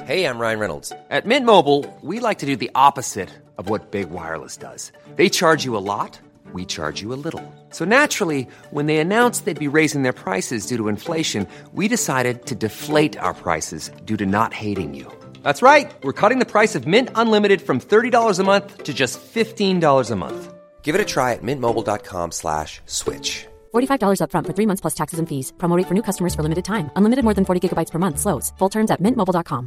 Hey, I'm Ryan Reynolds. At Mint Mobile, we like to do the opposite of what Big Wireless does. They charge you a lot, we charge you a little. So naturally, when they announced they'd be raising their prices due to inflation, we decided to deflate our prices due to not hating you. That's right. We're cutting the price of Mint Unlimited from $30 a month to just $15 a month. Give it a try at mintmobile.com/switch. $45 up front for 3 months plus taxes and fees. Promo rate for new customers for limited time. Unlimited more than 40 gigabytes per month. Slows full terms at mintmobile.com.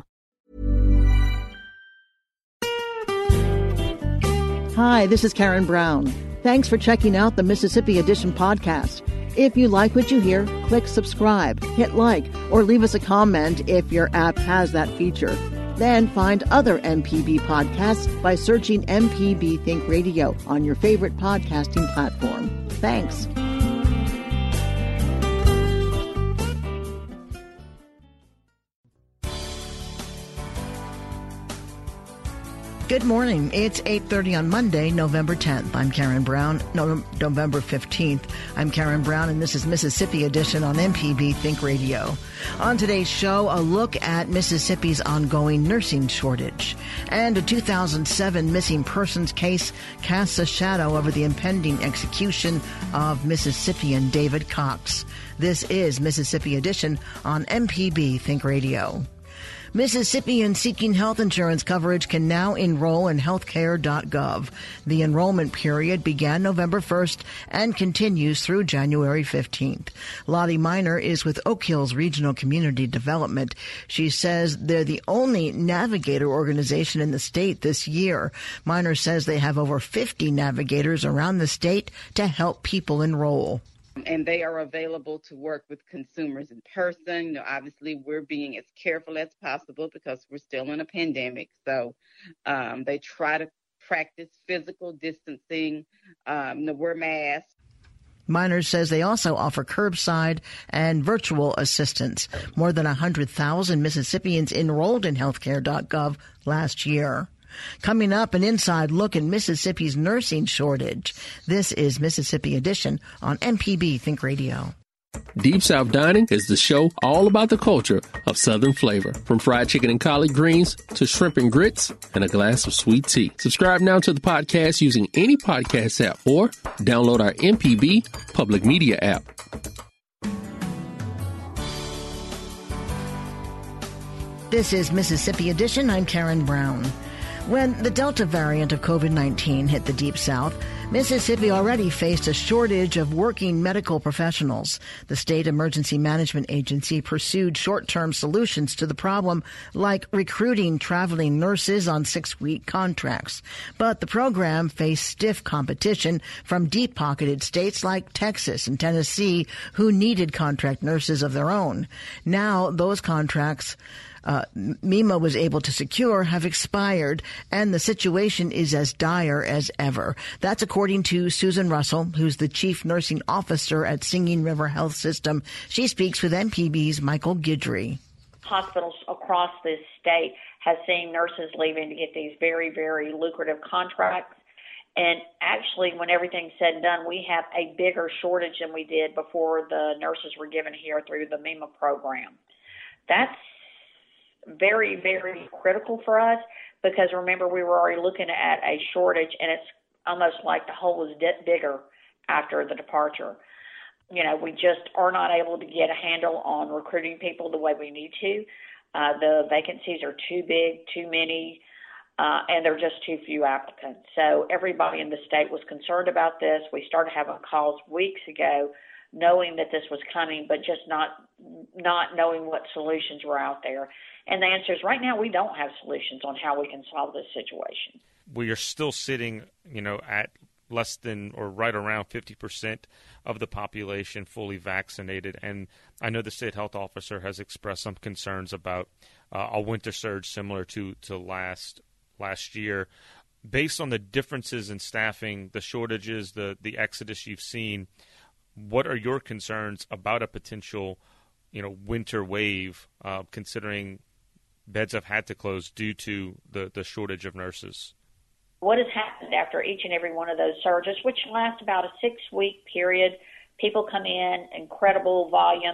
Hi, this is Karen Brown. Thanks for checking out the Mississippi Edition podcast. If you like what you hear, click subscribe, hit like, or leave us a comment if your app has that feature. Then find other MPB podcasts by searching MPB Think Radio on your favorite podcasting platform. Thanks. Good morning. It's 8:30 on Monday, November 10th. I'm Karen Brown. November 15th. I'm Karen Brown, and this is Mississippi Edition on MPB Think Radio. On today's show, a look at Mississippi's ongoing nursing shortage. And a 2007 missing persons case casts a shadow over the impending execution of Mississippian David Cox. This is Mississippi Edition on MPB Think Radio. Mississippians seeking health insurance coverage can now enroll in healthcare.gov. The enrollment period began November 1st and continues through January 15th. Lottie Miner is with Oak Hills Regional Community Development. She says they're the only navigator organization in the state this year. Miner says they have over 50 navigators around the state to help people enroll. And they are available to work with consumers in person. You know, obviously, we're being as careful as possible because we're still in a pandemic. So they try to practice physical distancing, wear masks. Miner says they also offer curbside and virtual assistance. More than 100,000 Mississippians enrolled in healthcare.gov last year. Coming up, an inside look at Mississippi's nursing shortage. This is Mississippi Edition on MPB Think Radio. Deep South Dining is the show all about the culture of Southern flavor. From fried chicken and collard greens to shrimp and grits and a glass of sweet tea. Subscribe now to the podcast using any podcast app or download our MPB public media app. This is Mississippi Edition. I'm Karen Brown. When the Delta variant of COVID-19 hit the Deep South, Mississippi already faced a shortage of working medical professionals. The State Emergency Management Agency pursued short-term solutions to the problem, like recruiting traveling nurses on 6-week contracts. But the program faced stiff competition from deep-pocketed states like Texas and Tennessee, who needed contract nurses of their own. Now, those contracts MEMA was able to secure have expired, and the situation is as dire as ever. That's according to Susan Russell, who's the Chief Nursing Officer at Singing River Health System. She speaks with MPB's Michael Guidry. Hospitals across this state have seen nurses leaving to get these very, very lucrative contracts. And actually, when everything's said and done, we have a bigger shortage than we did before the nurses were given here through the MEMA program. That's very, very critical for us because, remember, we were already looking at a shortage, and it's almost like the hole is bigger after the departure. You know, we just are not able to get a handle on recruiting people the way we need to. The vacancies are too big, too many, and there are just too few applicants. So everybody in the state was concerned about this. We started having calls weeks ago knowing that this was coming, but just not knowing what solutions were out there. And the answer is right now we don't have solutions on how we can solve this situation. We are still sitting, at less than or right around 50% of the population fully vaccinated. And I know the state health officer has expressed some concerns about a winter surge similar to last year. Based on the differences in staffing, the shortages, the exodus you've seen, what are your concerns about a potential, winter wave, considering beds have had to close due to the shortage of nurses? What has happened after each and every one of those surges, which last about a 6-week period, people come in, incredible volume.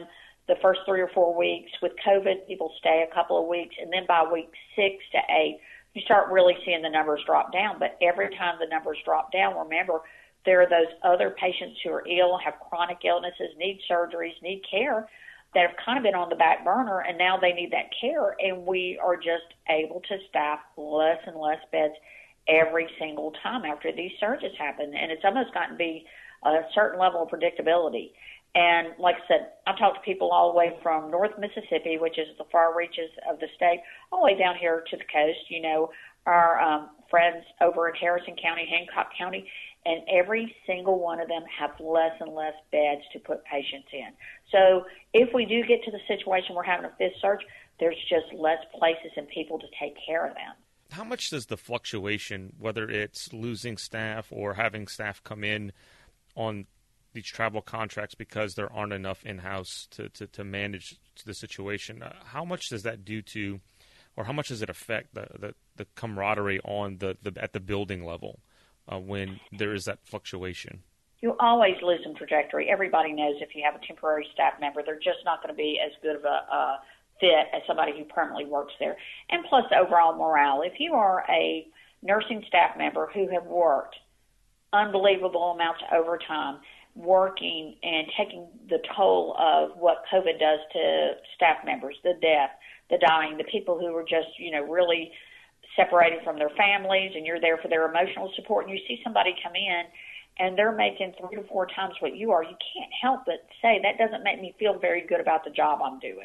the first 3 or 4 weeks. With COVID, people stay a couple of weeks, and then by week 6 to 8, you start really seeing the numbers drop down. But every time the numbers drop down, remember, there are those other patients who are ill, have chronic illnesses, need surgeries, need care, that have kind of been on the back burner, and now they need that care, and we are just able to staff less and less beds every single time after these surges happen. And it's almost gotten to be a certain level of predictability. And like I said, I've talked to people all the way from North Mississippi, which is the far reaches of the state, all the way down here to the coast, you know, our friends over in Harrison County, Hancock County, and every single one of them have less and less beds to put patients in. So if we do get to the situation we're having a fifth surge, there's just less places and people to take care of them. How much does the fluctuation, whether it's losing staff or having staff come in on these travel contracts because there aren't enough in-house to manage the situation, how much does that do to, or how much does it affect the camaraderie on at the building level when there is that fluctuation? You always lose some trajectory. Everybody knows if you have a temporary staff member, they're just not going to be as good of a fit as somebody who permanently works there. And plus overall morale. If you are a nursing staff member who have worked unbelievable amounts of overtime, working and taking the toll of what COVID does to staff members, the death, the dying, the people who are just, you know, really separated from their families, and you're there for their emotional support, and you see somebody come in and they're making 3 to 4 times what you are, you can't help but say, that doesn't make me feel very good about the job I'm doing.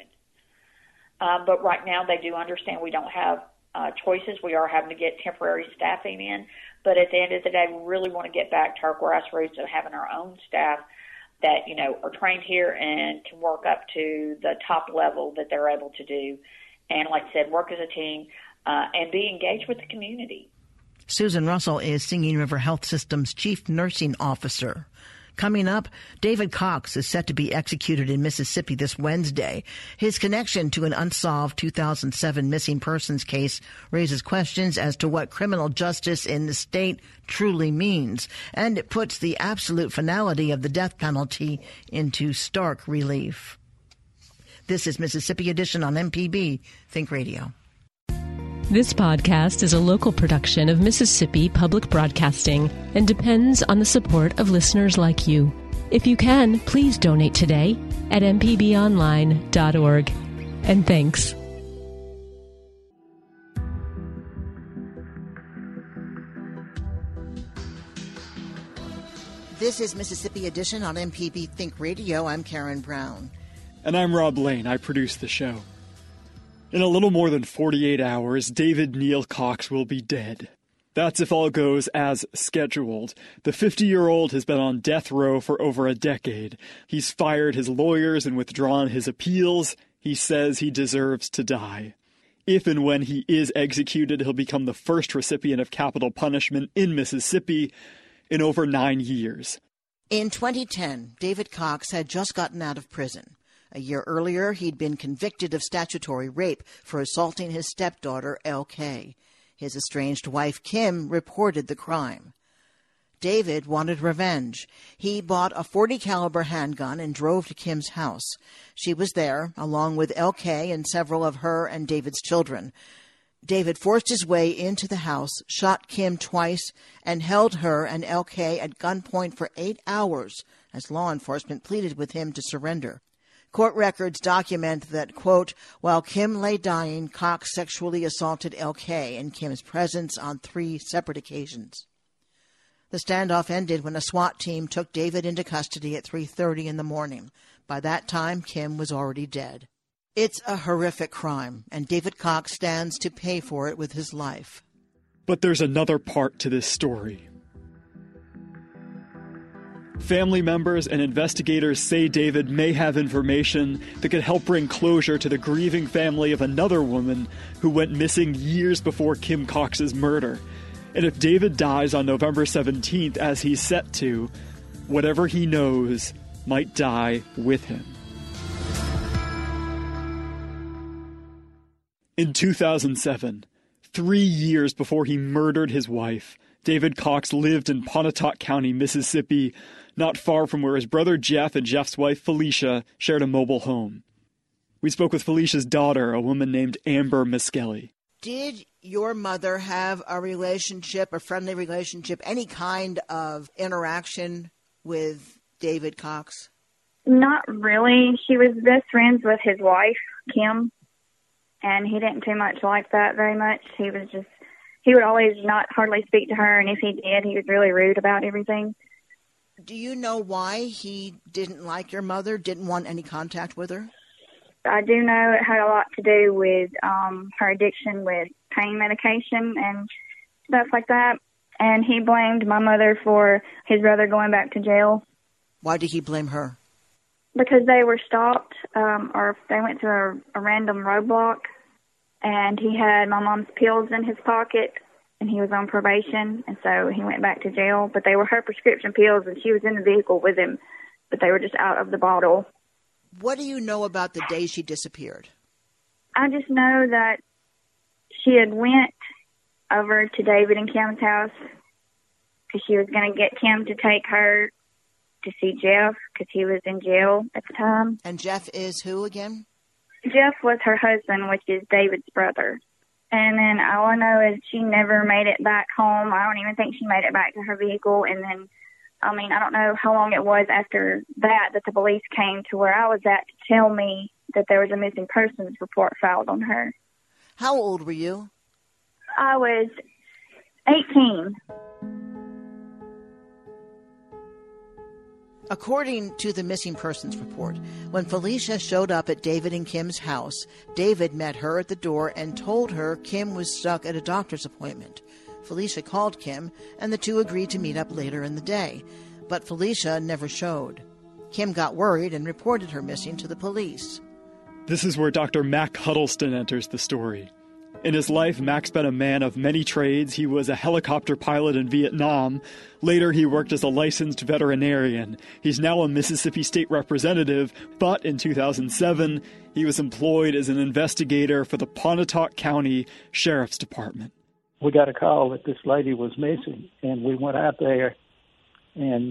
But right now they do understand we don't have choices. We are having to get temporary staffing in. But at the end of the day, we really want to get back to our grassroots of having our own staff that, you know, are trained here and can work up to the top level that they're able to do. And like I said, work as a team and be engaged with the community. Susan Russell is Singing River Health System's Chief Nursing Officer. Coming up, David Cox is set to be executed in Mississippi this Wednesday. His connection to an unsolved 2007 missing persons case raises questions as to what criminal justice in the state truly means, and it puts the absolute finality of the death penalty into stark relief. This is Mississippi Edition on MPB Think Radio. This podcast is a local production of Mississippi Public Broadcasting and depends on the support of listeners like you. If you can, please donate today at mpbonline.org. And thanks. This is Mississippi Edition on MPB Think Radio. I'm Karen Brown. And I'm Rob Lane. I produce the show. In a little more than 48 hours, David Neal Cox will be dead. That's if all goes as scheduled. The 50-year-old has been on death row for over a decade. He's fired his lawyers and withdrawn his appeals. He says he deserves to die. If and when he is executed, he'll become the first recipient of capital punishment in Mississippi in over 9 years. In 2010, David Cox had just gotten out of prison. A year earlier, he'd been convicted of statutory rape for assaulting his stepdaughter, L.K. His estranged wife, Kim, reported the crime. David wanted revenge. He bought a .40 caliber handgun and drove to Kim's house. She was there, along with L.K. and several of her and David's children. David forced his way into the house, shot Kim twice, and held her and L.K. at gunpoint for 8 hours as law enforcement pleaded with him to surrender. Court records document that, quote, while Kim lay dying, Cox sexually assaulted L.K. in Kim's presence on 3 separate occasions. The standoff ended when a SWAT team took David into custody at 3:30 in the morning. By that time, Kim was already dead. It's a horrific crime, and David Cox stands to pay for it with his life. But there's another part to this story. Family members and investigators say David may have information that could help bring closure to the grieving family of another woman who went missing years before Kim Cox's murder. And if David dies on November 17th, as he's set to, whatever he knows might die with him. In 2007, 3 years before he murdered his wife, David Cox lived in Pontotoc County, Mississippi, not far from where his brother Jeff and Jeff's wife Felicia shared a mobile home. We spoke with Felicia's daughter, a woman named Amber Miskelly. Did your mother have a relationship, a friendly relationship, any kind of interaction with David Cox? Not really. She was best friends with his wife, Kim, and he didn't too much like that very much. He would always not hardly speak to her, and if he did, he was really rude about everything. Do you know why he didn't like your mother, didn't want any contact with her? I do know it had a lot to do with her addiction with pain medication and stuff like that. And he blamed my mother for his brother going back to jail. Why did he blame her? Because they were stopped, or they went through a random roadblock, and he had my mom's pills in his pocket, and he was on probation, and so he went back to jail. But they were her prescription pills, and she was in the vehicle with him, but they were just out of the bottle. What do you know about the day she disappeared? I just know that she had went over to David and Kim's house because she was going to get Kim to take her to see Jeff because he was in jail at the time. And Jeff is who again? Jeff was her husband, which is David's brother. And then all I know is she never made it back home. I don't even think she made it back to her vehicle. And then, I don't know how long it was after that the police came to where I was at to tell me that there was a missing persons report filed on her. How old were you? I was 18. According to the missing persons report, when Felicia showed up at David and Kim's house, David met her at the door and told her Kim was stuck at a doctor's appointment. Felicia called Kim, and the two agreed to meet up later in the day, but Felicia never showed. Kim got worried and reported her missing to the police. This is where Dr. Mac Huddleston enters the story. In his life, Mac's been a man of many trades. He was a helicopter pilot in Vietnam. Later, he worked as a licensed veterinarian. He's now a Mississippi state representative, but in 2007, he was employed as an investigator for the Pontotoc County Sheriff's Department. We got a call that this lady was missing, and we went out there, and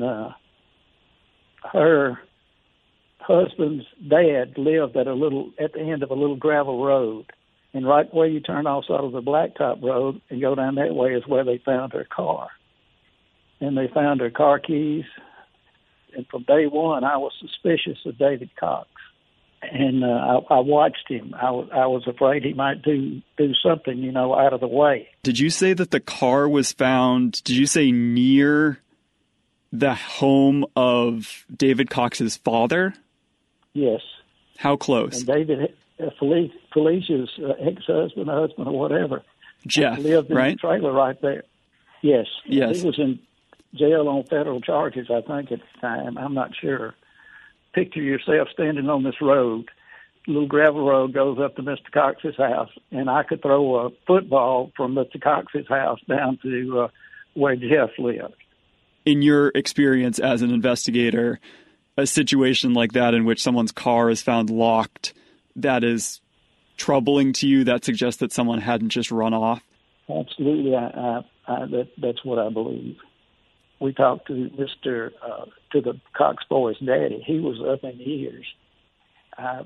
her husband's dad lived at the end of a little gravel road. And right where you turn off sort of the blacktop road and go down that way is where they found her car. And they found her car keys. And from day one, I was suspicious of David Cox. And I watched him. I was afraid he might do something, out of the way. Did you say that the car was found, near the home of David Cox's father? Yes. How close? And David... Felicia's ex-husband, husband, or whatever. Jeff, lived in right? the trailer right there. Yes. Yes. He was in jail on federal charges, I think, at the time. I'm not sure. Picture yourself standing on this road. Little gravel road goes up to Mr. Cox's house, and I could throw a football from Mr. Cox's house down to where Jeff lived. In your experience as an investigator, a situation like that in which someone's car is found locked, that is troubling to you? That suggests that someone hadn't just run off? Absolutely. That's what I believe. We talked to to the Cox boy's daddy. He was up in years. I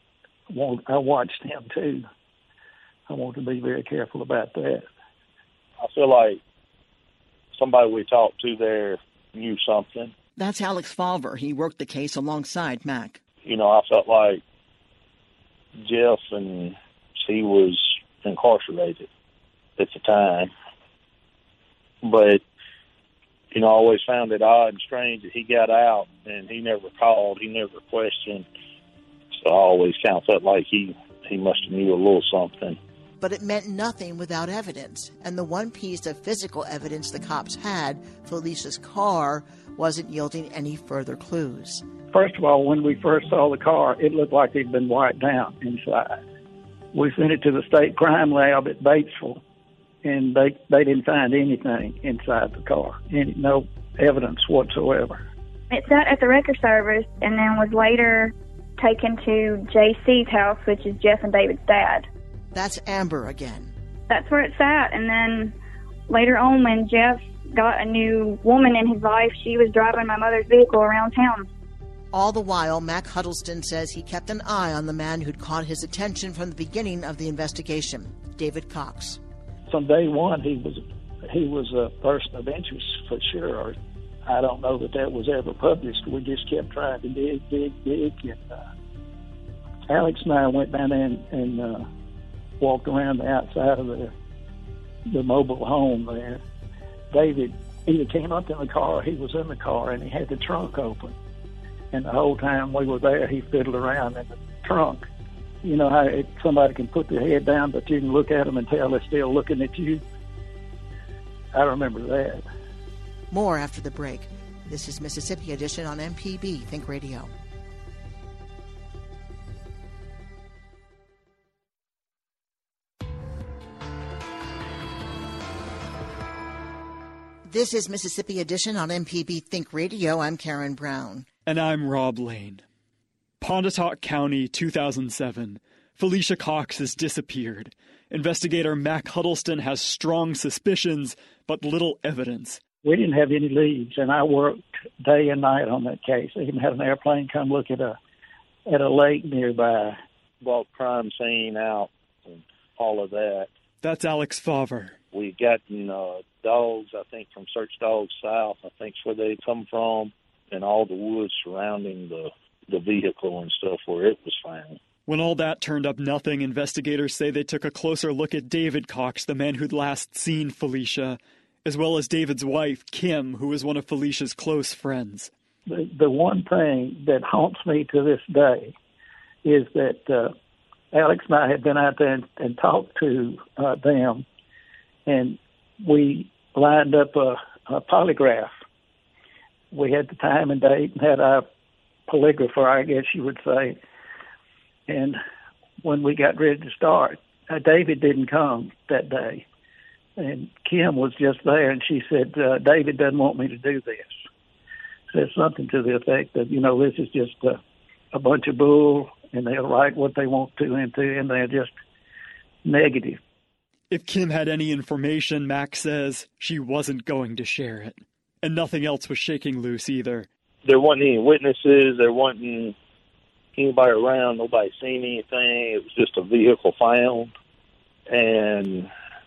watched him too. I want to be very careful about that. I feel like somebody we talked to there knew something. That's Alex Falver. He worked the case alongside Mac. I felt like Jeff, and he was incarcerated at the time. But, I always found it odd and strange that he got out and he never called, he never questioned. So I always kind of felt like he must have knew a little something. But it meant nothing without evidence. And the one piece of physical evidence the cops had, Felicia's car, wasn't yielding any further clues. First of all, when we first saw the car, it looked like it'd been wiped down inside. We sent it to the state crime lab at Batesville, and they didn't find anything inside the car, no evidence whatsoever. It sat at the record service and then was later taken to JC's house, which is Jeff and David's dad. That's Amber again. That's where it sat, and then later on when Jeff got a new woman in his life, she was driving my mother's vehicle around town. All the while, Mac Huddleston says he kept an eye on the man who'd caught his attention from the beginning of the investigation, David Cox. From day one, he was a person of interest for sure. I don't know that was ever published. We just kept trying to dig. And Alex and I went down there and walked around the outside of the mobile home there. David either came up in the car or he was in the car, and he had the trunk open. And the whole time we were there, he fiddled around in the trunk. You know how somebody can put their head down, but you can look at them and tell they're still looking at you? I remember that. More after the break. This is Mississippi Edition on MPB Think Radio. This is Mississippi Edition on MPB Think Radio. I'm Karen Brown. And I'm Rob Lane. Pontotoc County, 2007. Felicia Cox has disappeared. Investigator Mac Huddleston has strong suspicions, but little evidence. We didn't have any leads, and I worked day and night on that case. I even had an airplane come look at a lake nearby. Brought crime scene out and all of that. That's Alex Favre. We gotten dogs, I think, from Search Dogs South. I think it's where they come from, and all the woods surrounding the vehicle and stuff where it was found. When all that turned up nothing, investigators say they took a closer look at David Cox, the man who'd last seen Felicia, as well as David's wife, Kim, who was one of Felicia's close friends. The one thing that haunts me to this day is that Alex and I had been out there and talked to them, and we lined up a polygraph. We had the time and date and had our polygrapher, I guess you would say. And when we got ready to start, David didn't come that day. And Kim was just there, and she said, David doesn't want me to do this. Said something to the effect that, this is just a bunch of bull, and they'll write what they want to into, and they're just negative. If Kim had any information, Mac says she wasn't going to share it. And nothing else was shaking loose either. There wasn't any witnesses. There wasn't anybody around. Nobody seen anything. It was just a vehicle found. And,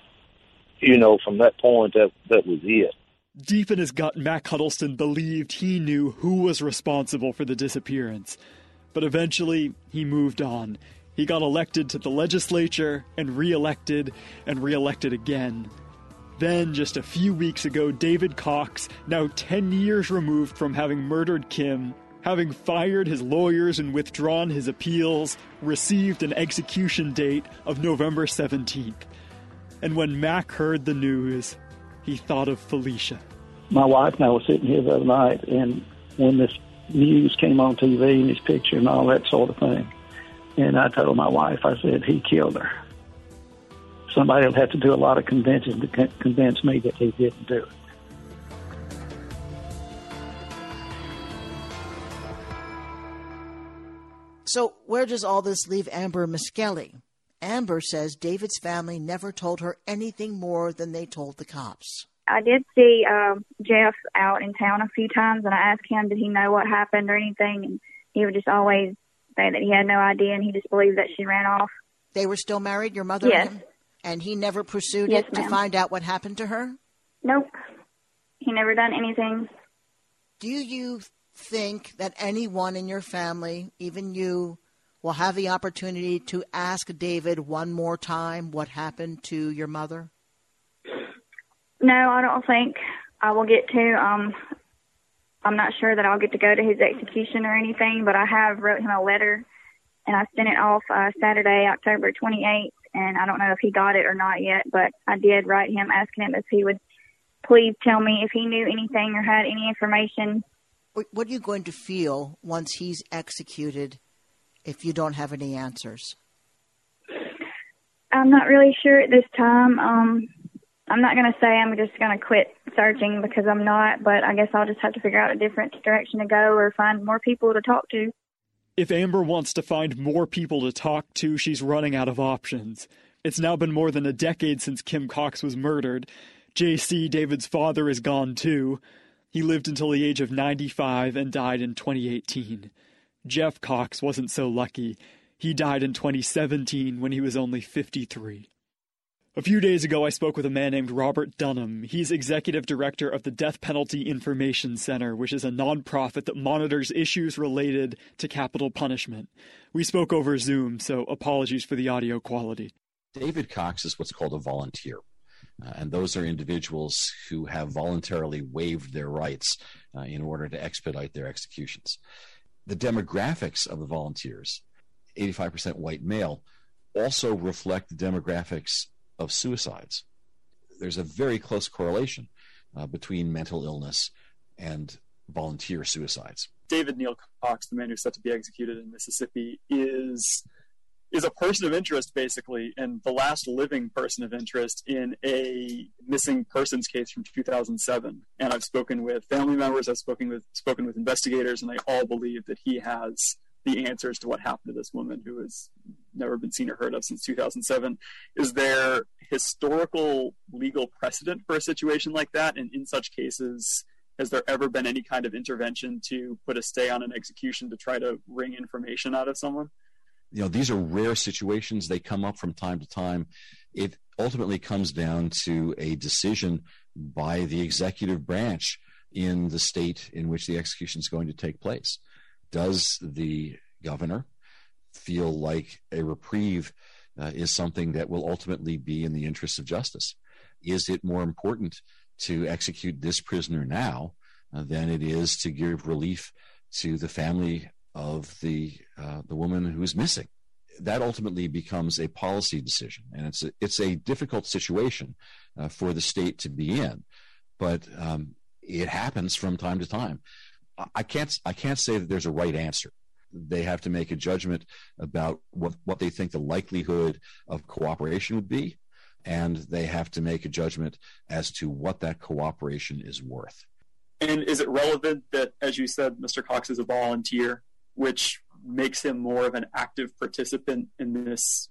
from that point, that was it. Deep in his gut, Mac Huddleston believed he knew who was responsible for the disappearance. But eventually, he moved on. He got elected to the legislature and reelected again. Then, just a few weeks ago, David Cox, now 10 years removed from having murdered Kim, having fired his lawyers and withdrawn his appeals, received an execution date of November 17th. And when Mac heard the news, he thought of Felicia. My wife and I were sitting here the other night, and when this news came on TV and his picture and all that sort of thing, and I told my wife, I said, he killed her. Somebody will have to do a lot of convincing to convince me that he didn't do it. So where does all this leave Amber Miskelly? Amber says David's family never told her anything more than they told the cops. I did see Jeff out in town a few times, and I asked him, did he know what happened or anything? And he would just always say that he had no idea, and he just believed that she ran off. They were still married, your mother Yes. and him? And he never pursued Yes, it to ma'am. find out what happened to her? Nope. He never done anything. Do you think that anyone in your family, even you, will have the opportunity to ask David one more time what happened to your mother? No, I don't think I will get to. I'm not sure that I'll get to go to his execution or anything, but I have wrote him a letter, and I sent it off Saturday, October 28th, and I don't know if he got it or not yet, but I did write him asking him if he would please tell me if he knew anything or had any information. What are you going to feel once he's executed if you don't have any answers? I'm not really sure at this time. I'm not going to say I'm just going to quit searching because I'm not, but I guess I'll just have to figure out a different direction to go or find more people to talk to. If Amber wants to find more people to talk to, she's running out of options. It's now been more than a decade since Kim Cox was murdered. J.C., David's father, is gone too. He lived until the age of 95 and died in 2018. Jeff Cox wasn't so lucky. He died in 2017 when he was only 53. A few days ago, I spoke with a man named Robert Dunham. He's executive director of the Death Penalty Information Center, which is a nonprofit that monitors issues related to capital punishment. We spoke over Zoom, so apologies for the audio quality. David Cox is what's called a volunteer. And those are individuals who have voluntarily waived their rights in order to expedite their executions. The demographics of the volunteers, 85% white male, also reflect the demographics of suicides. There's a very close correlation between mental illness and volunteer suicides. David Neal Cox, the man who's set to be executed in Mississippi, is a person of interest, basically, and the last living person of interest in a missing persons case from 2007. And I've spoken with family members, I've spoken with investigators, and they all believe that he has the answers to what happened to this woman who has never been seen or heard of since 2007. Is there historical legal precedent for a situation like that? And in such cases, has there ever been any kind of intervention to put a stay on an execution to try to wring information out of someone? You know, these are rare situations. They come up from time to time. It ultimately comes down to a decision by the executive branch in the state in which the execution is going to take place. Does the governor feel like a reprieve is something that will ultimately be in the interest of justice? Is it more important to execute this prisoner now than it is to give relief to the family of the woman who's missing? That ultimately becomes a policy decision, and it's a difficult situation for the state to be in, but it happens from time to time. I can't say that there's a right answer. They have to make a judgment about what they think the likelihood of cooperation would be, and they have to make a judgment as to what that cooperation is worth. And is it relevant that, as you said, Mr. Cox is a volunteer, which makes him more of an active participant in this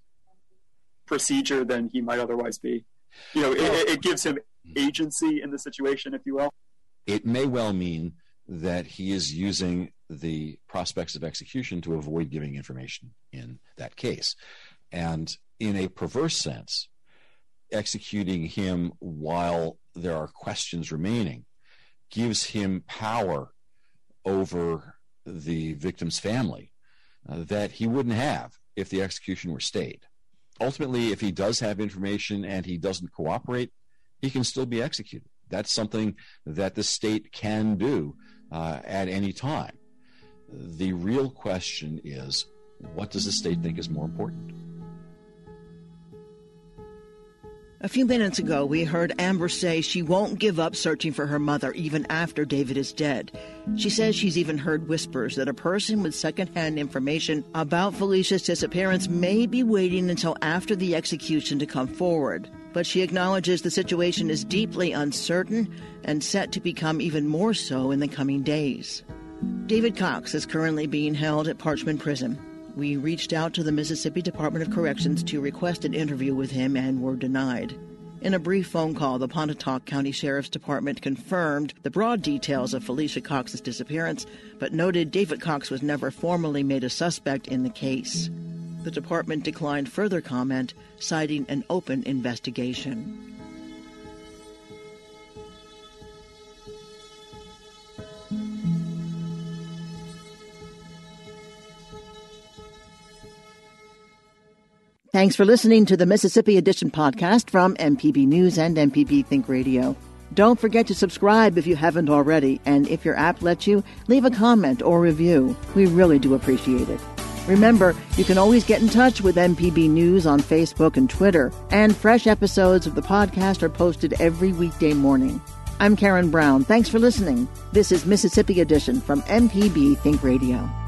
procedure than he might otherwise be? You know, it gives him agency in the situation, if you will. It may well mean that he is using the prospects of execution to avoid giving information in that case. And in a perverse sense, executing him while there are questions remaining gives him power over the victim's family that he wouldn't have if the execution were stayed. Ultimately, if he does have information and he doesn't cooperate, he can still be executed. That's something that the state can do at any time. The real question is, what does the state think is more important? A few minutes ago, we heard Amber say she won't give up searching for her mother even after David is dead. She says she's even heard whispers that a person with secondhand information about Felicia's disappearance may be waiting until after the execution to come forward. But she acknowledges the situation is deeply uncertain and set to become even more so in the coming days. David Cox is currently being held at Parchman Prison. We reached out to the Mississippi Department of Corrections to request an interview with him and were denied. In a brief phone call, the Pontotoc County Sheriff's Department confirmed the broad details of Felicia Cox's disappearance, but noted David Cox was never formally made a suspect in the case. The department declined further comment, citing an open investigation. Thanks for listening to the Mississippi Edition podcast from MPB News and MPB Think Radio. Don't forget to subscribe if you haven't already, and if your app lets you, leave a comment or review. We really do appreciate it. Remember, you can always get in touch with MPB News on Facebook and Twitter, and fresh episodes of the podcast are posted every weekday morning. I'm Karen Brown. Thanks for listening. This is Mississippi Edition from MPB Think Radio.